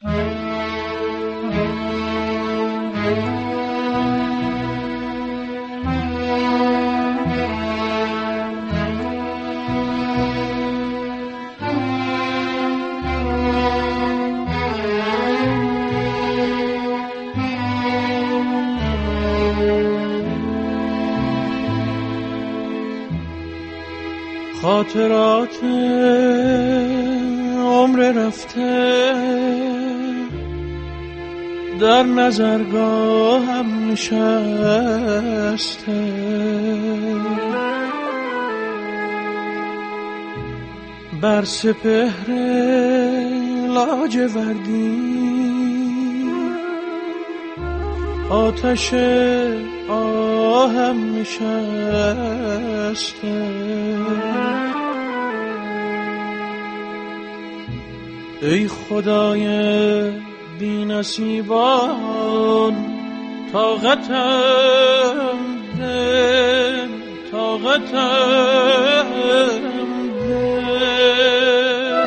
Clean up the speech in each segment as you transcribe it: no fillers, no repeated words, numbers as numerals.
خاطرات عمر رفته در نظرگاهم نشسته، بر سپهر لاجوردی آتش آهم نشسته. ای خدای بی نصیبان طاقتم ده، طاقتم ده.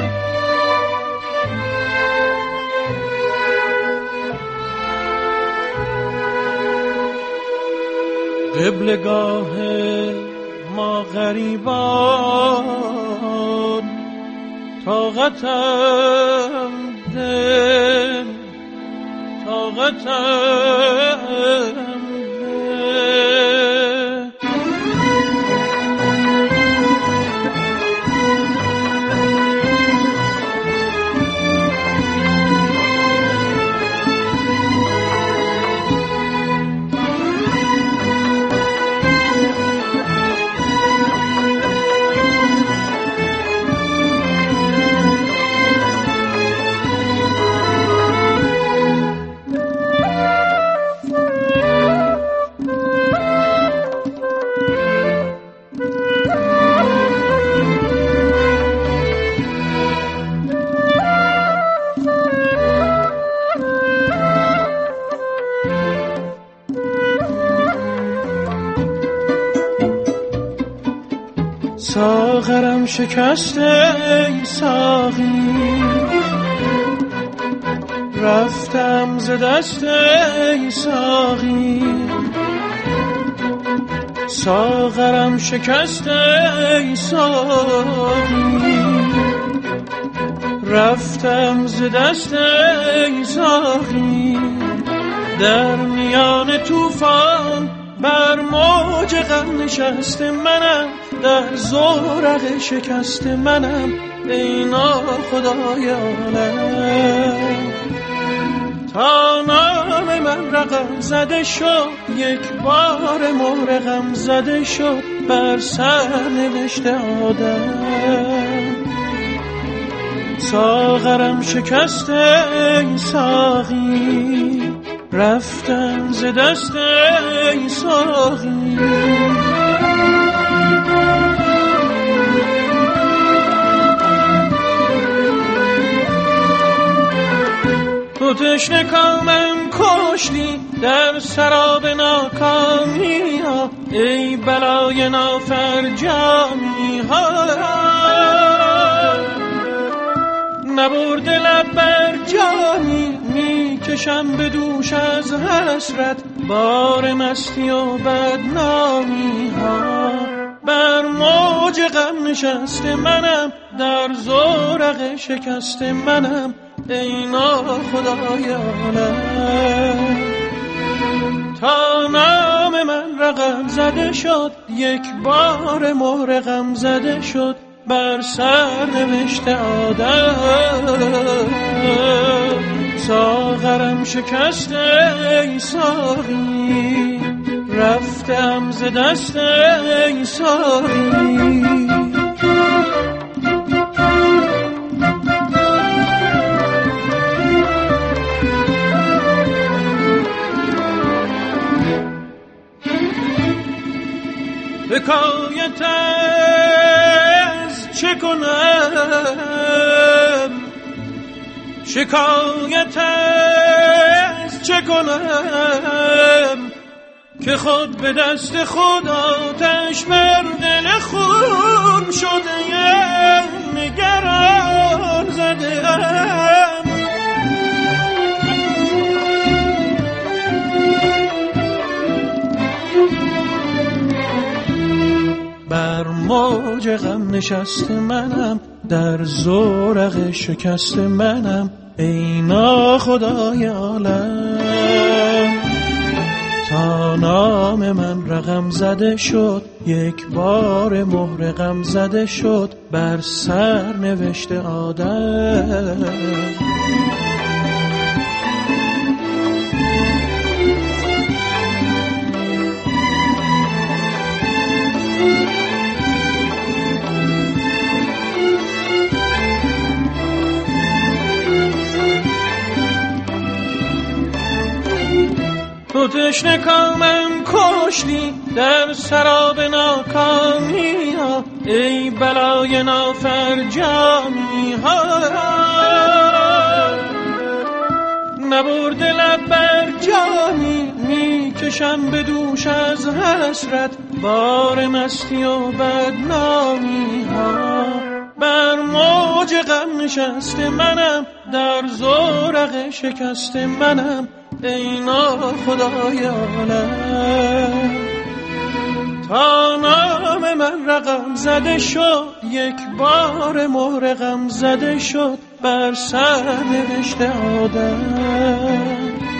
قبلگاه ما غریبان طاقتم ده، طاقتم ده. ساغرم شکسته ای ساقی، رفتم ز دست ای ساقی. ساغرم شکسته ای ساقی، رفتم ز دست ای ساقی. در میان طوفان بر موج غم نشسته منم، در زورق شکست منم. ای ناخدای عالم تا نام من رقم زده شد، یک بار مهر غم زده شد بر سر نوشته آدم. ساغرم شکسته ای ساقی، رفتم ز دست ای ساقی. تو تشنه کامم کشتی در سراب ناکامی ها، ای بلای نافرجامی ها. نبرده لب بر جانی میکشم به دوش از حسرت، بار مستی و بدنامی ها. بر موج غم نشسته منم، در زورق شکسته منم. ای ناخدای عالم تا نام من رقم زده شد، یک بار مهر غم زده شد بر سر نوشته آدم. ساغرم شکسته ای ساقی، رفتم ز دست ای ساقی. حکایت از چه کنم، شکایت از چه کنم، که خود به دست خود آتش بر دل خون شده ام، نگران زده ام. موج غم نشست منم، در زورق شکست منم، ای ناخدای عالم. تا نام من رقم زده شد، یک بار مهر غم زده شد بر سر نوشت آدم. تو تشنه کامم کشتی در سراب ناکامی ها، ای بلای نافرجامی ها. نبرد لب بر جانی میکشم به دوش از حسرت، بار مستی و بدنامی ها. بر موج غم نشست منم، در زورق شکست منم، ای ناخدای عالم. تا نام من رقم زده شد، یک بار مهر غم زده شد بر سر نوشت آدم.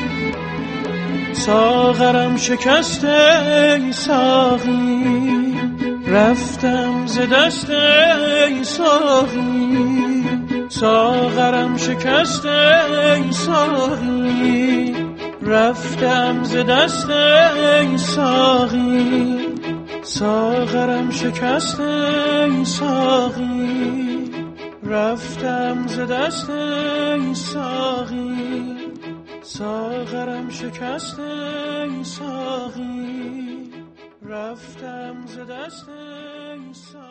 ساغرم شکست ای ساقی، رفتم ز دست ای ساقی. ساغرم شکست ای ساقی، رفتم ز دست ای ساقی. ساغرم شکست ای ساقی، رفتم ز دست ای ساقی. ساغرم شکست ای ساقی، رفتم ز دست ای ساقی.